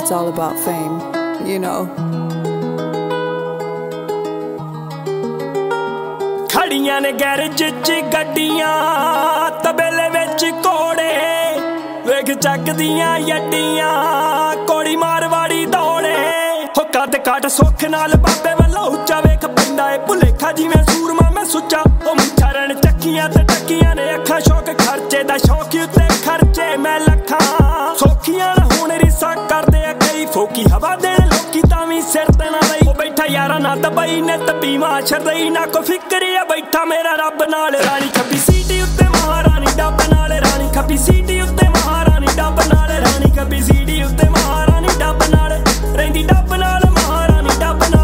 it's all about fame, you know. ਖੜੀਆਂ ਨੇ garage 'ਚ ਗੱਡੀਆਂ ਤਬੇਲੇ ਵਿੱਚ ਘੋੜੇ ਵੇਖ ਚੱਕਦੀਆਂ ਯੱਡੀਆਂ ਕੋੜੀ ਮਾਰਵਾੜੀ ਦੌੜੇ ਹੋ ਕੱਦ ਕਾਟ ਸੁੱਖ ਨਾਲ ਬਾਬੇ ਵੱਲੋਂ ਉੱਚਾ ਵੇਖ ਪੈਂਦਾ ਏ ਭੁਲੇਖਾ ਜਿਵੇਂ ਸੂਰਮਾ ਮੈਂ ਸੁੱਚਾ ਉਹ ਮੁੱਛਾਂ ਚੱਕੀਆਂ ਤੇ ਟੱਕੀਆਂ ਨੇ ਅੱਖਾਂ ਸ਼ੌਕ ਖਰਚੇ ਦਾ ਸ਼ੌਕ ਉੱਤੇ ਖਰਚੇ ਮੈਂ ਲੱਖਾਂ ਸੌਖੀਆਂ ਨਾ ਹੁਣ ਰਿਸਾ ਕਰਦੇ ਆ ਕਈ ਫੋਕੀ ਹਵਾ ਦੇਣ ਲੋਕੀ ਤਾਂ ਵੀ ਸਿਰ ਤੇ ਨਾ ਲਈ ਉਹ ਬੈਠਾ ਯਾਰਾਂ ਨਾ ਦਬਾਈ ਨੇ ਤਬੀਮਾ ਛਰਦਈ ਨਾ ਕੋ ਫਿਕਰੀ ਆ ਬੈਠਾ ਮੇਰਾ ਰੱਬ ਨਾਲ ਰਾਣੀ ਖੱਬੀ ਸੀਟੀ ਉੱਤੇ ਮਹਾਰਾਣੀ ਡੱਬ ਨਾਲ ਰਾਣੀ ਖੱਬੀ ਸੀਟੀ ਉੱਤੇ ਮਹਾਰਾਣੀ ਡੱਬ ਨਾਲ ਰਾਣੀ ਖੱਬੀ ਸੀਟੀ ਉੱਤੇ ਮਹਾਰਾਣੀ ਡੱਬ ਨਾਲ ਰਹਿੰਦੀ ਡੱਬ ਨਾਲ ਮਹਾਰਾਣੀ ਡੱਬ ਨਾਲ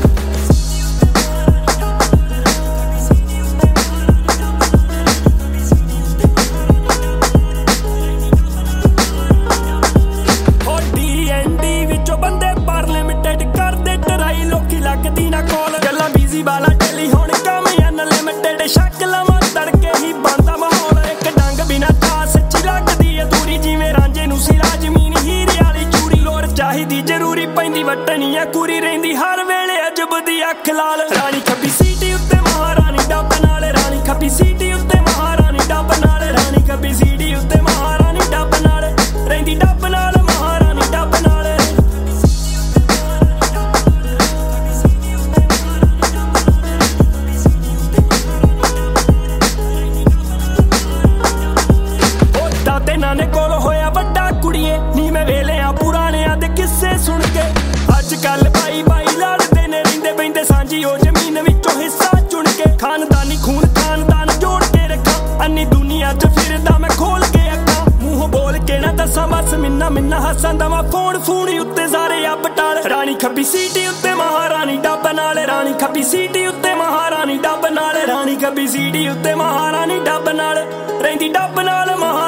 ਬੰਦੇ ਪਰ ਲਿਮਿਟਡ ਕਰਦੇ ਟਰਾਈ ਲੋਕੀ ਲੱਗਦੀ ਨਾ ਕੋਲ ਗੱਲਾਂ ਬੀਜ਼ੀ ਵਾਲਾ ਟੈਲੀ ਹੁਣ ਕੰਮ ਅਨਲਿਮਿਟਡ ਸ਼ੱਕ ਲਵਾਂ ਤੜਕੇ ਹੀ ਬਣਦਾ ਮਾਹੌਲ ਇੱਕ ਡੰਗ ਬਿਨਾ ਤਾਂ ਸੱਚੀ ਲੱਗਦੀ ਅਧੂਰੀ ਜਿਵੇਂ ਰਾਂਝੇ ਨੂੰ ਸਿਰਾ ਜ਼ਮੀਨ ਹੀਰੇ ਵਾਲੀ ਚੂੜੀ ਲੋੜ ਚਾਹੀਦੀ ਜ਼ਰੂਰੀ ਪੈਂਦੀ ਵਟਣੀ ਆ ਕੁਰੀ ਰਹਿੰਦੀ ਹਰ ਵੇਲੇ ਅਜਬ ਦੀ ਅੱਖ ਲਾਲ ਰਾਣੀ ਖੱਬੀ ਸੀਟੀ ਉੱਤੇ ਮਹਾਰਾਣੀ ਡੱਬ ਨਾਲ ਰਾਣੀ ਖੱਬੀ ਸੀਟੀ ਉੱਤੇ ਮਹਾਰਾਣੀ ਡੱਬ ਨਾਲ ਰਾਣੀ ਖੱਬੀ ਸੀਟੀ ਉੱਤੇ ਮਹਾਰਾਣੀ ਡੱਬ ਨਾਲ ਰਹਿੰਦੀ ਡੱਬ ਨਾਲ ਮਹਾਰਾਣੀ ਡੱਬ ਨਾਲ ਨਾਨੇ ਕੋਲ ਹੋਇਆ ਵੱਡਾ ਕੁੜੀਏ ਨੀ ਮੈਂ ਵੇਲਿਆਂ ਪੁਰਾਣਿਆਂ ਦੇ ਕਿੱਸੇ ਸੁਣ ਕੇ ਅੱਜ ਕੱਲ ਭਾਈ ਭਾਈ ਲੜਦੇ ਨੇ ਰਹਿੰਦੇ ਬੈਂਦੇ ਸਾਂਝੀ ਉਹ ਜ਼ਮੀਨ ਵਿੱਚੋਂ ਹਿੱਸਾ ਚੁਣ ਕੇ ਖਾਨਦਾਨੀ ਖੂਨ ਖਾਨਦਾਨ ਜੋੜ ਕੇ ਰੱਖਾਂ ਅੰਨੀ ਦੁਨੀਆ 'ਚ ਫਿਰਦਾ ਮੈਂ ਖੋਲ ਕੇ ਅੱਖਾਂ ਮੂੰਹ ਬੋਲ ਕੇ ਨਾ ਦੱਸਾਂ ਬਸ ਮਿੰਨਾ ਮਿੰਨਾ ਹੱਸਾਂ ਦਵਾਂ ਫੋਨ ਫੂਣੀ ਉੱਤੇ ਸਾਰੇ ਅੱਬ ਟਾਲ ਰਾਣੀ ਖੱਬੀ ਸੀਟੀ ਉੱਤੇ ਮਹਾਰਾਣੀ ਡੱਬ ਨਾਲ ਰਾਣੀ ਖੱਬੀ ਸੀਟੀ ਉੱਤੇ ਮਹਾਰਾਣੀ ਡੱਬ ਨਾਲ ਰਾਣੀ ਖੱਬੀ ਸੀਟੀ ਉੱਤੇ ਮਹਾਰਾਣੀ ਡੱਬ ਨਾਲ ਰਹਿੰਦੀ ਡੱਬ ਨਾਲ